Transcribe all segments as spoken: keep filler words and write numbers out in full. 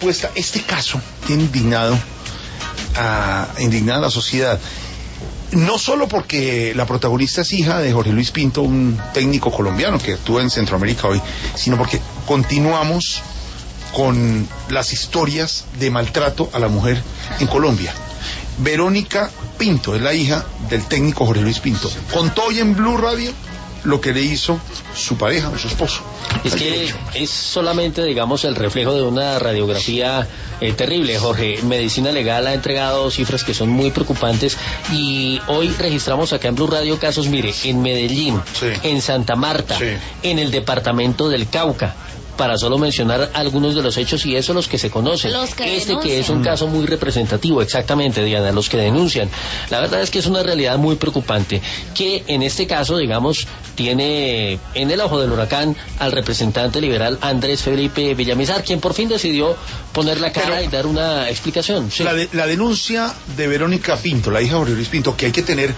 respuesta. Este caso tiene indignado a, indignada a la sociedad. No solo porque la protagonista es hija de Jorge Luis Pinto, un técnico colombiano que actúa en Centroamérica hoy, sino porque continuamos con las historias de maltrato a la mujer en Colombia. Verónica Pinto es la hija del técnico Jorge Luis Pinto. Contó hoy en Blue Radio lo que le hizo su pareja o su esposo. Es que es solamente, digamos, el reflejo de una radiografía eh, terrible, Jorge. Medicina Legal ha entregado cifras que son muy preocupantes y hoy registramos acá en Blue Radio casos, mire, en Medellín, sí. en Santa Marta, sí. en el departamento del Cauca, para solo mencionar algunos de los hechos y eso los que se conocen. Los que este denuncian. Que es un caso muy representativo, exactamente, Diana, los que denuncian. La verdad es que es una realidad muy preocupante, que en este caso, digamos, tiene en el ojo del huracán al representante liberal Andrés Felipe Villamizar, quien por fin decidió poner la cara Pero, y dar una explicación. Sí. La, de, la denuncia de Verónica Pinto, la hija de Jorge Luis Pinto, que hay que tener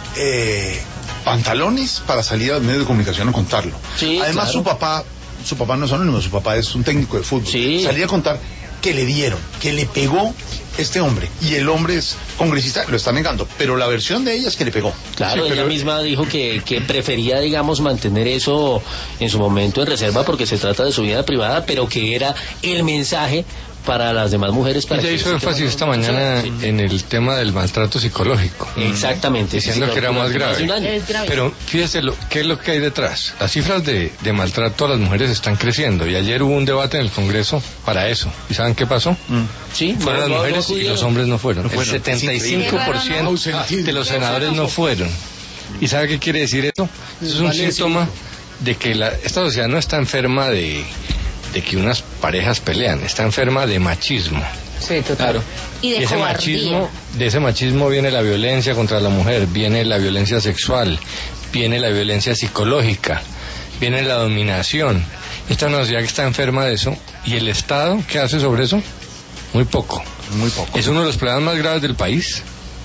eh, pantalones para salir a los medios de comunicación a contarlo. Sí, Además, claro. su papá... Su papá no es anónimo, su papá es un técnico de fútbol. Sí. Salía a contar que le dieron, que le pegó este hombre. Y el hombre es congresista, lo está negando. Pero la versión de ella es que le pegó. Claro, sí, ella pero... misma dijo que, que prefería, digamos, mantener eso en su momento en reserva porque se trata de su vida privada, pero que era el mensaje para las demás mujeres. Para Ella que hizo énfasis esta mañana sí. en el tema del maltrato psicológico. Exactamente. Diciendo sí, que era más grave. grave. Pero fíjese lo, qué es lo que hay detrás. Las cifras de, de maltrato a las mujeres están creciendo y ayer hubo un debate en el Congreso para eso. ¿Y saben qué pasó? Mm. Sí, fueron no, las mujeres no, no y los hombres no fueron. No fueron. El setenta y cinco por ciento de los senadores no fueron. ¿Y sabe qué quiere decir eso? Eso es un síntoma de que la, esta sociedad no está enferma de... de que unas parejas pelean, está enferma de machismo. Sí, total. Y de, de ese cobardía. machismo, de ese machismo viene la violencia contra la mujer, viene la violencia sexual, viene la violencia psicológica, viene la dominación. Esta es una sociedad que está enferma de eso, y el Estado, ¿qué hace sobre eso? Muy poco. Muy poco. Es uno de los problemas más graves del país,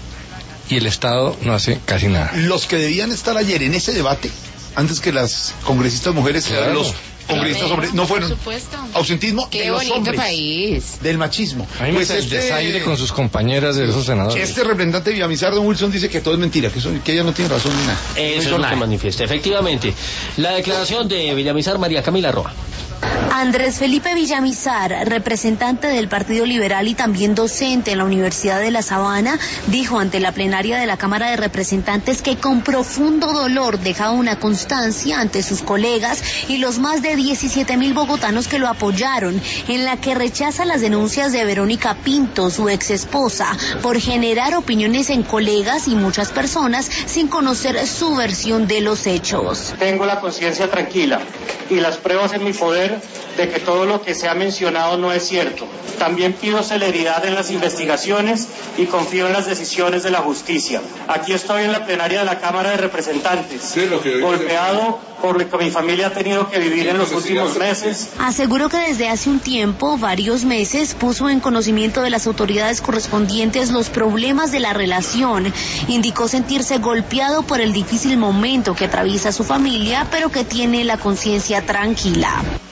y el Estado no hace casi nada. Los que debían estar ayer en ese debate, antes que las congresistas mujeres, claro. los congresistas hombres, no fueron. Por supuesto. Ausentismo Qué de los bonito hombres. país. Del machismo. A mí me Pues gusta este... el desaire con sus compañeras de esos senadores. Este representante de Villamizar, don Wilson, dice que todo es mentira, que, eso, que ella no tiene razón ni nada. Eso no es lo nada. que manifiesta. Efectivamente, la declaración de Villamizar, María Camila Roa. Andrés Felipe Villamizar, representante del Partido Liberal y también docente en la Universidad de La Sabana, dijo ante la plenaria de la Cámara de Representantes que con profundo dolor deja una constancia ante sus colegas y los más de diecisiete mil bogotanos que lo apoyaron, en la que rechaza las denuncias de Verónica Pinto, su ex esposa, por generar opiniones en colegas y muchas personas sin conocer su versión de los hechos. Tengo la conciencia tranquila y las pruebas en mi poder de que todo lo que se ha mencionado no es cierto. También pido celeridad en las investigaciones y confío en las decisiones de la justicia. Aquí estoy en la plenaria de la Cámara de Representantes, sí, lo que golpeado por lo que mi familia ha tenido que vivir en los últimos meses. Aseguró que desde hace un tiempo, varios meses, puso en conocimiento de las autoridades correspondientes los problemas de la relación. Indicó sentirse golpeado por el difícil momento que atraviesa su familia, pero que tiene la conciencia tranquila.